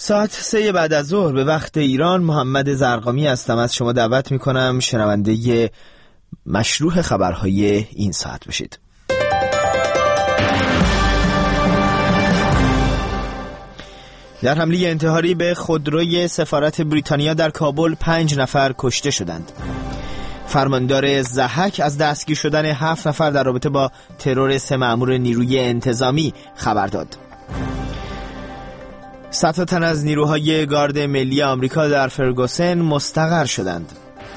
ساعت 3 بعد از ظهر به وقت ایران. محمد زرقامی هستم. از شما دعوت میکنم شنونده مشروح خبرهای این ساعت بشید. در حمله انتحاری به خودروی سفارت بریتانیا در کابل 5 نفر کشته شدند. فرماندار ضحک از دستگیر شدن 7 نفر در رابطه با ترور 3 مأمور نیروی انتظامی خبر داد. 100 تن از نیروهای گارد ملی آمریکا در فرگوسن مستقر شدند.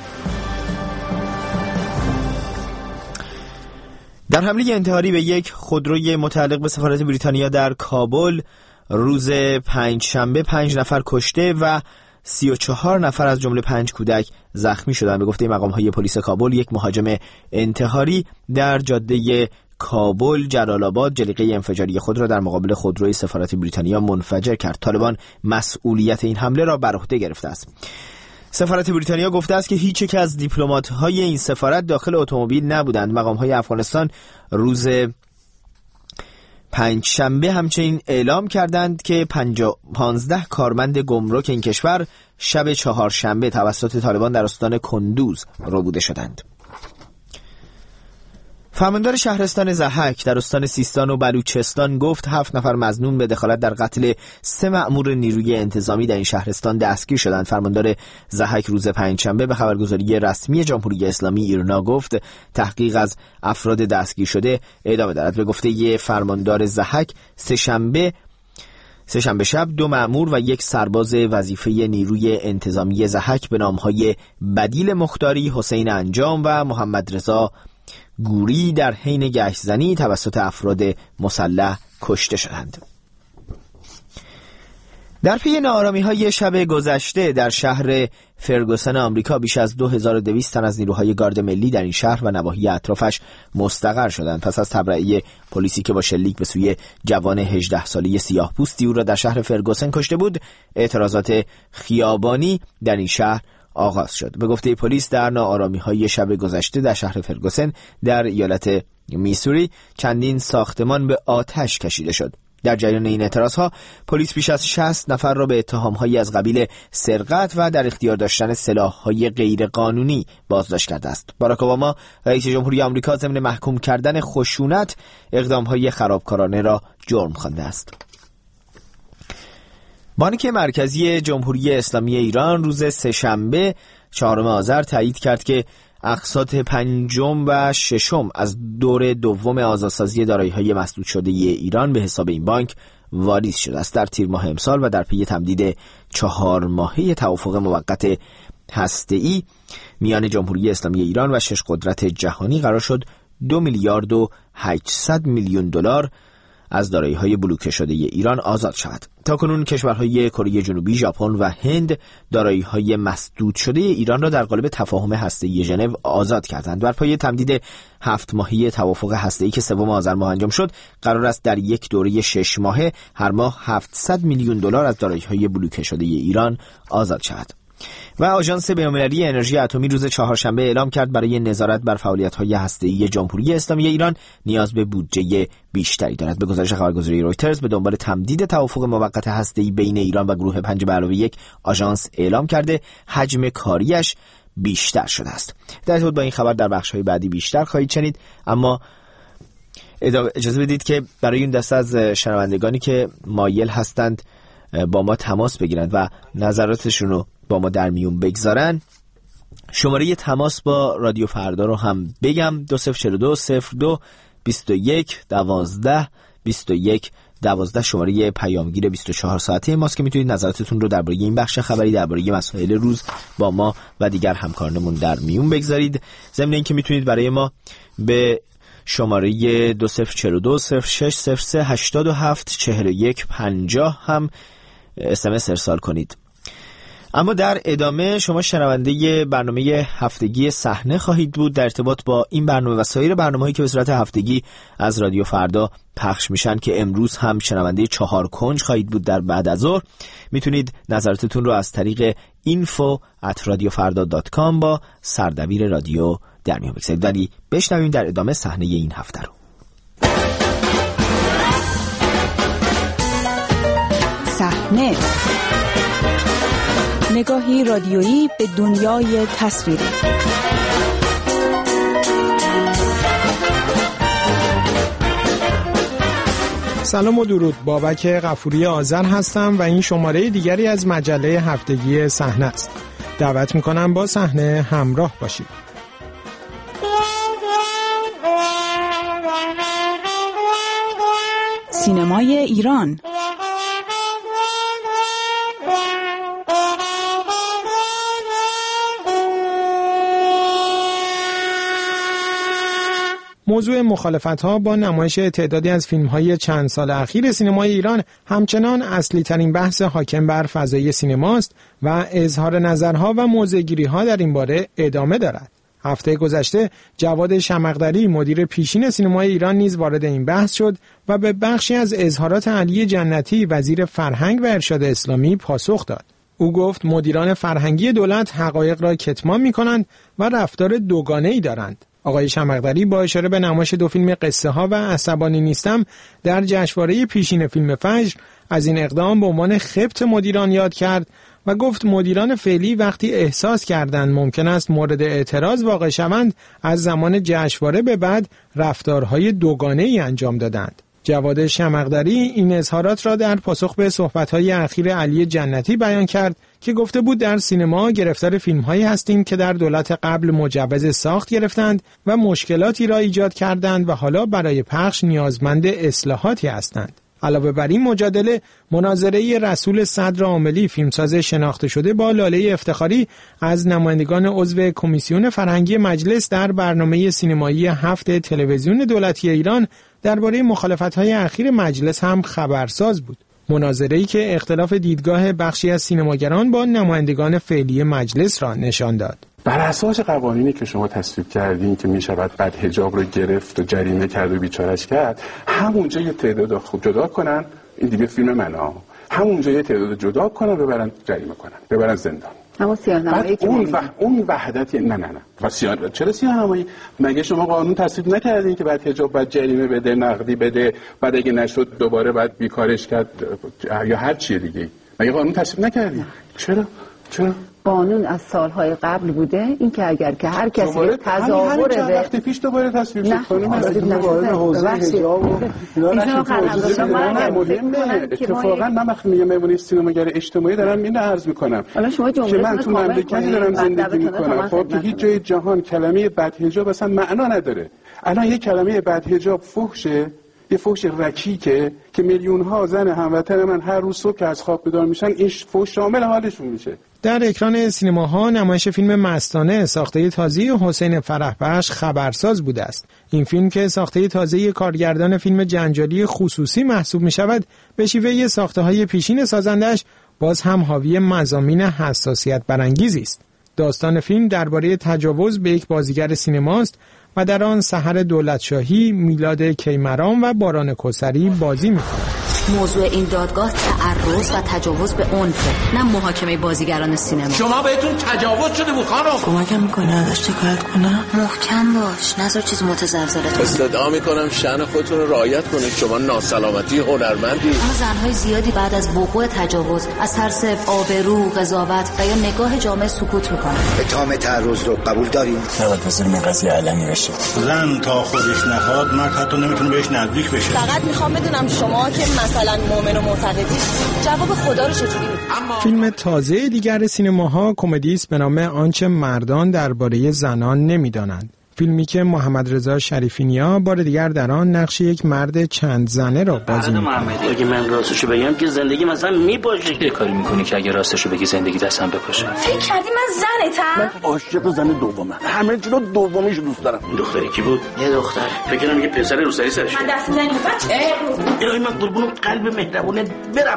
در حمله انتحاری به یک خودروی متعلق به سفارت بریتانیا در کابل روز پنجشنبه 5 نفر کشته و 34 نفر از جمله 5 کودک زخمی شدند. به گفته مقام‌های پلیس کابل، یک مهاجم انتحاری در جاده کابل جلال آباد جلیقه انفجاری خود را در مقابل خودروی سفارت بریتانیا منفجر کرد. طالبان مسئولیت این حمله را بر عهده گرفته است. سفارت بریتانیا گفته است که هیچ یک از دیپلمات‌های این سفارت داخل اتومبیل نبودند. مقام‌های افغانستان روز پنجشنبه همچنین اعلام کردند که 15 کارمند گمرک این کشور شب چهارشنبه توسط طالبان در استان کندوز ربوده شدند. فرماندار شهرستان ضحک در استان سیستان و بلوچستان گفت 7 نفر مظنون به دخالت در قتل 3 مأمور نیروی انتظامی در این شهرستان دستگیر شدند. فرماندار ضحک روز پنجشنبه به خبرگزاری رسمی جمهوری اسلامی ایرنا گفت تحقیق از افراد دستگیر شده ادامه دارد. به گفته فرماندار ضحک سه‌شنبه شب 2 مأمور و 1 سرباز وظیفه نیروی انتظامی ضحک به نامهای بدیل مختاری، حسین انجام و محمد رضا گوری در حین گشت‌زنی توسط افراد مسلح کشته شدند. در پی ناآرامی‌های شب گذشته در شهر فرگوسن آمریکا بیش از 2200 تن از نیروهای گارد ملی در این شهر و نواحی اطرافش مستقر شدند پس از تبرئه پلیسی که با شلیک به سوی جوان 18 ساله سیاه‌پوستی او را در شهر فرگوسن کشته بود. اعتراضات خیابانی در این شهر آغاز شد. به گفته پلیس در ناآرامی‌های شب گذشته در شهر فرگوسن در ایالت میسوری چندین ساختمان به آتش کشیده شد. در جریان این اعتراضها پلیس بیش از 60 نفر را به اتهام‌هایی از قبیل سرقت و در اختیار داشتن سلاح‌های غیرقانونی بازداشت کرده است. باراک اوباما رئیس جمهوری آمریکا ضمن محکوم کردن خشونت اقدام‌های خرابکارانه را جرم خوانده است. بانک مرکزی جمهوری اسلامی ایران روز سه‌شنبه 4 آذر تایید کرد که اقساط 5 و 6 از دور دوم آزادسازی دارایی‌های مسدود شده ایران به حساب این بانک واریز شده است. در تیر ماه امسال و در پی تمدید 4 ماهه توافق موقت هسته‌ای میان جمهوری اسلامی ایران و 6 قدرت جهانی قرار شد 2 میلیارد و 800 میلیون دلار از دارایی‌های بلوکه شده ایران آزاد شود. تاکنون کشورهای کره جنوبی، ژاپن و هند دارایی‌های مسدود شده ایران را در قالب تفاهم هسته‌ای ژنو آزاد کردند. بر پایه تمدید 7 ماهه توافق هسته‌ای که 3 آذر ماه انجام شد، قرار است در یک دوره 6 ماهه هر ماه 700 میلیون دلار از دارایی‌های بلوکه شده ایران آزاد شود. و آژانس بین‌المللی انرژی اتمی روز چهارشنبه اعلام کرد برای نظارت بر فعالیت‌های هسته‌ای جمهوری اسلامی ایران نیاز به بودجه بیشتری دارد. به گزارش خبرگزاری رویترز، به دنبال تمدید توافق موقت هسته‌ای بین ایران و گروه 5+1 آژانس اعلام کرده حجم کاریش بیشتر شده است. در ارتباط با این خبر در بخش‌های بعدی بیشتر خواهید شنید، اما اجازه بدید که برای این دسته از شنوندگانی که مایل هستند با ما تماس بگیرند و نظراتشون رو با ما در میون بگذارن، شماره تماس با رادیو فردا رو هم بگم: 2042 02 21 12 21 12 شماره پیامگیر 24 ساعته ماست که میتونید نظراتتون رو درباره این بخش خبری، درباره مسائل روز با ما و دیگر همکارانمون در میون بگذارید. ضمن اینکه میتونید برای ما به شماره 2042 06 03 87 41 50 هم SMS ارسال کنید. اما در ادامه شما شنونده برنامه هفتگی صحنه خواهید بود. در ارتباط با این برنامه و سایر برنامه‌هایی که به صورت هفتگی از رادیو فردا پخش میشن که امروز هم شنونده 4 کنج خواهید بود در بعد از ظهر، میتونید نظراتتون رو از طریق info@radiofarda.com با سردبیر رادیو در میون بگذارید. ولی بشنویم در ادامه صحنه این هفته رو. صحنه، نگاهی رادیویی به دنیای تصویری. سلام و درود، بابک غفوری آذر هستم و این شماره دیگری از مجله هفتگی صحنه است. دعوت میکنم با صحنه همراه باشید. سینمای ایران. موضوع مخالفت‌ها با نمایش تعدادی از فیلم‌های چند سال اخیر سینمای ایران همچنان اصلی ترین بحث حاکم بر فضای سینماست و اظهار نظرها و موضع‌گیری‌ها در این باره ادامه دارد. هفته گذشته جواد شمقدری مدیر پیشین سینمای ایران نیز وارد این بحث شد و به بخشی از اظهارات علی جنتی وزیر فرهنگ و ارشاد اسلامی پاسخ داد. او گفت مدیران فرهنگی دولت حقایق را کتمان می‌کنند و رفتار دوگانه‌ای دارند. آقای شمقدری با اشاره به نمایش دو فیلم قصه ها و عصبانی نیستم در جشنواره پیشین فیلم فجر از این اقدام به عنوان خبط مدیران یاد کرد و گفت مدیران فعلی وقتی احساس کردند ممکن است مورد اعتراض واقع شوند از زمان جشنواره به بعد رفتارهای دوگانه‌ای انجام دادند. جواد شمقدری این اظهارات را در پاسخ به صحبت‌های اخیر علی جنتی بیان کرد که گفته بود در سینما گرفتار فیلم‌هایی هستیم که در دولت قبل مجوز ساخت گرفتند و مشکلاتی را ایجاد کردند و حالا برای پخش نیازمند اصلاحاتی هستند. علاوه بر این مجادله، مناظره رسول صدر عاملی فیلمساز شناخته شده با لاله افتخاری از نمایندگان عضو کمیسیون فرهنگی مجلس در برنامه سینمایی هفته تلویزیون دولتی ایران درباره مخالفت‌های اخیر مجلس هم خبرساز بود. مناظره‌ای که اختلاف دیدگاه بخشی از سینماگران با نمایندگان فعلی مجلس را نشان داد. بر اساس قوانینی که شما تصویب کردین که میشود بعد حجاب رو گرفت و جریمه کرد و بیچاره‌اش کرد، همونجا یه تعداد خوب جدا کنن، این دیگه فیلم منه، همونجا یه تعداد جدا کنن ببرن جریمه کنن، ببرن زندان. اما سیاه‌نمایی که اون وحدت نه و چرا سیاه‌نمایی؟ مگه شما قانون تصویب نکردین که بعد حجاب بعد جریمه بده، نقدی بده، بعد اگه نشد دوباره بعد بیکارش کرد یا هر چیه دیگه؟ مگه قانون تصویب نکردین؟ چرا؟ قانون از سالهای قبل بوده، این که اگر که هر کسی تظاهر به وقتی پیش دوباره تصویب شد قانون اتفاقا من وقتی میگم میمونی سینماگر اجتماعی دارم اینو عرض میکنم که من تو مملکتی دارم زندگی میکنم خب که هیچ جای جهان کلمه بدحجاب اصلا معنا نداره. الان یه کلمه بدحجاب فحشه، یه فحش رکیکه که میلیون ها زن هموطن من هر روز صبح که از خواب بیدار میشن این فحش شامل حالشون میشه. در اکران سینماها نمایش فیلم مستانه ساخته تازه حسین فرحبخش خبرساز بوده است. این فیلم که ساخته تازه کارگردان فیلم جنجالی خصوصی محسوب می شود، به شیوه ساخته‌های پیشین سازندش باز هم حاوی مضامین حساسیت برانگیزی است. داستان فیلم درباره تجاوز به یک بازیگر سینماست و در آن سحر دولتشاهی، میلاد کیمران و باران کوثری بازی می‌کنند. موضوع این دادگاه تعرض و تجاوز به عنف، نه محاکمه بازیگران سینما. شما بهتون تجاوز شده بود خانم. کمکم می‌کنه ازش شکایت کنم؟ محکم باش، نذار چیز متزلزلت کنه. استدعا می‌کنم شأن خودتون رو رعایت کنید. شما ناسلامتی هنرمندی. اما زن‌های زیادی بعد از وقوع تجاوز از ترس آبرو، قضاوت و یا نگاه جامعه سکوت می‌کنن. اتهام تعرض رو قبول دارین؟ نباید بذاریم این قضیه علنی بشه. زن تا خودش نخواد مرد حتی نمیتونه بهش نزدیک بشه. فقط میخوام بدونم شما که مثلا مؤمن و معتقدی جواب خدا رو چجوری میدید؟ فیلم تازه دیگر سینماها کمدی است به نام آنچه مردان درباره زنان نمیدانند. فیلمی که محمد رضا شریفینیا بار دیگر در آن نقش یک مرد چند زنه را بازی می‌کند. اگه من راستشو بگم که زندگی مثلا میپاشه. چه کاری می‌کنی که اگه راستشو بگی زندگی دستم بپاشه؟ فکر کردی من زنتم؟ من عاشق زن دومم. همه چی رو دومیش دوست دارم. دختری کی بود؟ یه دختر. فکر کنم یه پسر روسری سرش. من دست می‌زنم بچه. الهی من قربون قلب مهربونت برم.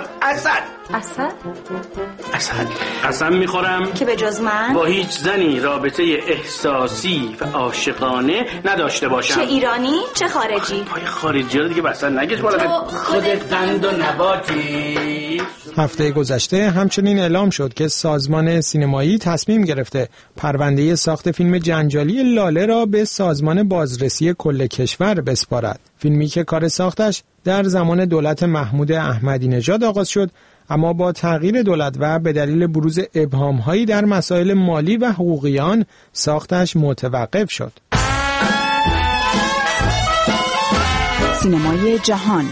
قسم میخورم که به جز من با هیچ زنی رابطه احساسی و عاشقانه نداشته باشم. چه ایرانی چه خارجی. پای خارجی رو دیگه بسن نگش بالا. خودت قند و نباتی. هفته گذشته همچنین اعلام شد که سازمان سینمایی تصمیم گرفته پرونده ساخت فیلم جنجالی لاله را به سازمان بازرسی کل کشور بسپارد. فیلمی که کار ساختش در زمان دولت محمود احمدی نژاد آغاز شد، اما با تغییر دولت و به دلیل بروز ابهام‌هایی در مسائل مالی و حقوقی آن ساختش متوقف شد. سینمای جهان.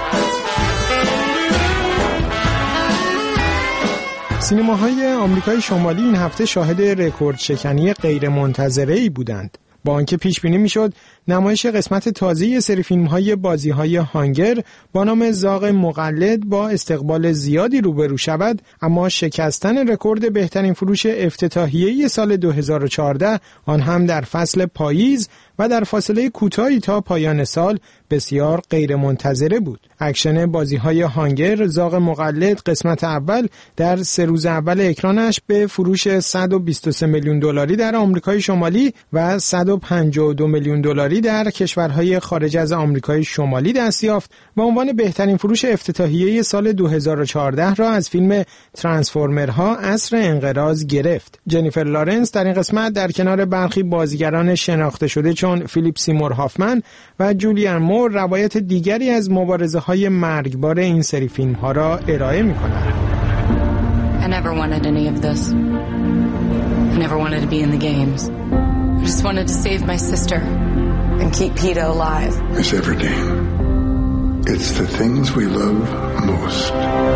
سینماهای آمریکای شمالی این هفته شاهد رکورد شکنی غیرمنتظره‌ای بودند. با آنکه پیش بینی میشد نمایش قسمت تازه سری فیلم‌های بازی‌های هانگر با نام زاغ مقلد با استقبال زیادی روبرو شود، اما شکستن رکورد بهترین فروش افتتاحیه سال 2014 آن هم در فصل پاییز و در فاصله کوتاهی تا پایان سال بسیار غیرمنتظره بود. اکشن بازی‌های هانگر زاغ مقلد قسمت اول در 3 روز اول اکرانش به فروش 123 میلیون دلاری در آمریکای شمالی و 152 میلیون دلاری در کشورهای خارج از آمریکای شمالی دست یافت و عنوان بهترین فروش افتتاحیه سال 2014 را از فیلم ترانسفورمرها عصر انقراض گرفت. جنیفر لارنس در این قسمت در کنار برخی بازیگران شناخته شده چون فیلیپ سیمور هافمن و جولیان مور روایت دیگری از مبارزه‌های مرگبار این سری فیلم‌ها را ارائه می‌کند. I never wanted any of this. I never wanted to be in the games. I just wanted to save my sister and keep Peter alive. Miss Everdeen, it's the things we love most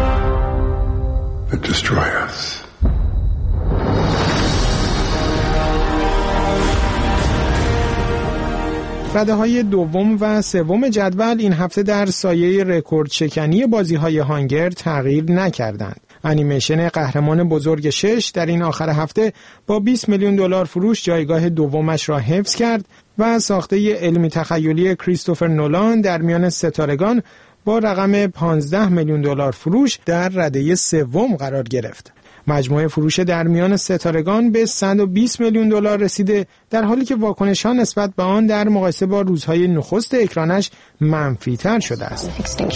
that destroy us. رده‌های دوم و سوم جدول این هفته در سایه رکورد شکنی بازی‌های هانگر تغییر نکردند. انیمیشن قهرمان بزرگ 6 در این آخر هفته با 20 میلیون دلار فروش جایگاه دومش را حفظ کرد و ساخته علمی تخیلی کریستوفر نولان در میان ستارگان با رقم 15 میلیون دلار فروش در رده سوم قرار گرفت. مجموع فروش در میان ستارگان به 120 میلیون دلار رسیده، در حالی که واکنش‌ها نسبت به آن در مقایسه با روزهای نخست اکرانش منفی‌تر شده است.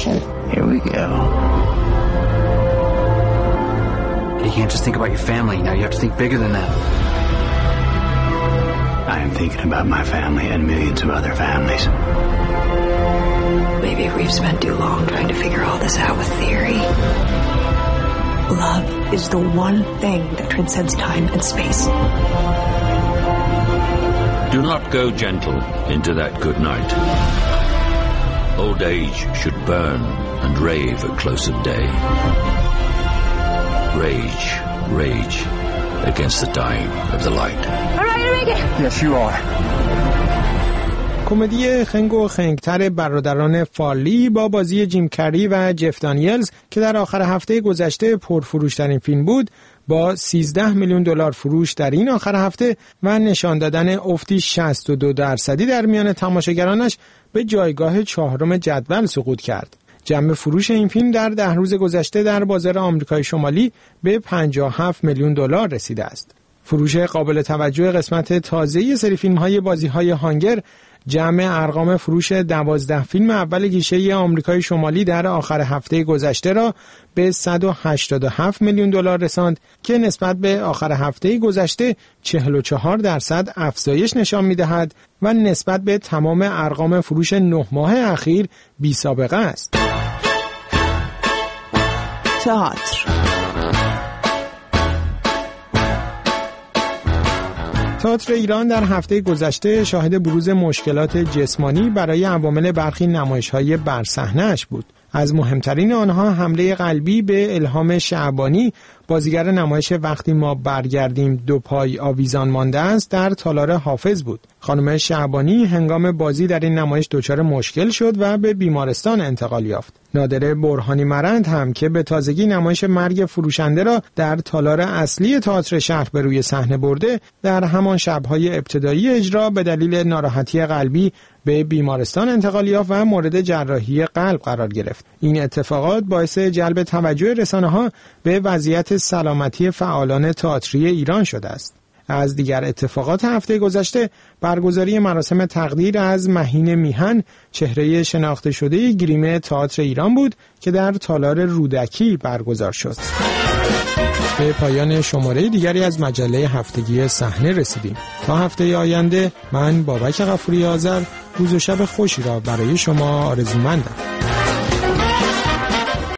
You can't just think about your family. Now you have to think bigger than that. I am thinking about my family and millions of other families. Maybe we've spent too long trying to figure all this out with theory. Love is the one thing that transcends time and space. Do not go gentle into that good night. Old age should burn and rave at close of day. Rage, rage against the dying of the light. All right, Enrique. Yes, you are. کمدی خنگ و خنگتر برادران فارلی با بازی جیم کری و جف دانیلز که در آخر هفته گذشته پرفروش‌ترین فیلم بود، با 13 میلیون دلار فروش در این آخر هفته و نشان دادن افتی 62% در میان تماشاگرانش به جایگاه 4 جدول سقوط کرد. جمع فروش این فیلم در 10 روز گذشته در بازار آمریکای شمالی به 57 میلیون دلار رسیده است. فروش قابل توجه قسمت تازه سری فیلم‌های بازی‌های هانگر جمع ارقام فروش 12 فیلم اول گیشه آمریکای شمالی در آخر هفته گذشته را به 187 میلیون دلار رساند که نسبت به آخر هفته گذشته 44% افزایش نشان می‌دهد و نسبت به تمام ارقام فروش 9 ماه اخیر بی‌سابقه است. تئاتر. تئاتر ایران در هفته گذشته شاهد بروز مشکلات جسمانی برای عوامل برخی نمایش‌های بر صحنه‌اش بود. از مهمترین آنها حمله قلبی به الهام شعبانی، بازیگر نمایش وقتی ما برگردیم 2 پای آویزان مانده است در تالار حافظ بود. خانم شعبانی هنگام بازی در این نمایش دچار مشکل شد و به بیمارستان انتقال یافت. نادره برهانی مرند هم که به تازگی نمایش مرگ فروشنده را در تالار اصلی تئاتر شهر به روی صحنه برده، در همان شب‌های ابتدایی اجرا به دلیل ناراحتی قلبی به بیمارستان انتقال یافت و مورد جراحی قلب قرار گرفت. این اتفاقات باعث جلب توجه رسانه‌ها به وضعیت سلامتی فعالان تئاتری ایران شده است. از دیگر اتفاقات هفته گذشته برگزاری مراسم تقدیر از مهین میهن، چهره شناخته شده گریم تئاتر ایران بود که در تالار رودکی برگزار شد. به پایان شماره دیگری از مجله هفتگی صحنه رسیدیم. تا هفته آینده من بابک غفوری آذر روز و شب خوشی را برای شما آرزومندم.